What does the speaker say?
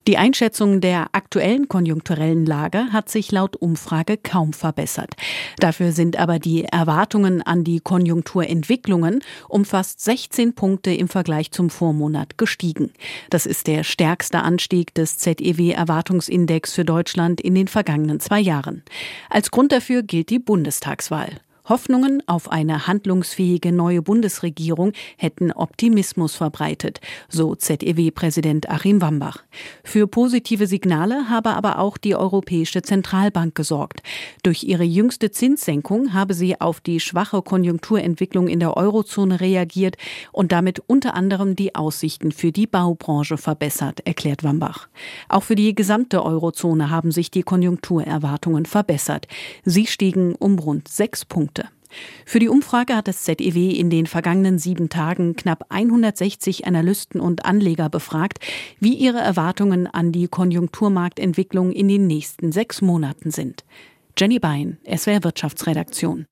Die Einschätzung der aktuellen konjunkturellen Lage hat sich laut Umfrage kaum verbessert. Dafür sind aber die Erwartungen an die Konjunkturentwicklungen um fast 16 Punkte im Vergleich zum Vormonat gestiegen. Das ist der stärkste Anstieg des ZEW-Erwartungsindex für Deutschland in den vergangenen 2 Jahren. Als Grund dafür gilt die Bundestagswahl. Hoffnungen auf eine handlungsfähige neue Bundesregierung hätten Optimismus verbreitet, so ZEW-Präsident Achim Wambach. Für positive Signale habe aber auch die Europäische Zentralbank gesorgt. Durch ihre jüngste Zinssenkung habe sie auf die schwache Konjunkturentwicklung in der Eurozone reagiert und damit unter anderem die Aussichten für die Baubranche verbessert, erklärt Wambach. Auch für die gesamte Eurozone haben sich die Konjunkturerwartungen verbessert. Sie stiegen um rund 6 Punkte. Für die Umfrage hat das ZEW in den vergangenen 7 Tagen knapp 160 Analysten und Anleger befragt, wie ihre Erwartungen an die Konjunkturmarktentwicklung in den nächsten 6 Monaten sind. Jenny Bein, SWR Wirtschaftsredaktion.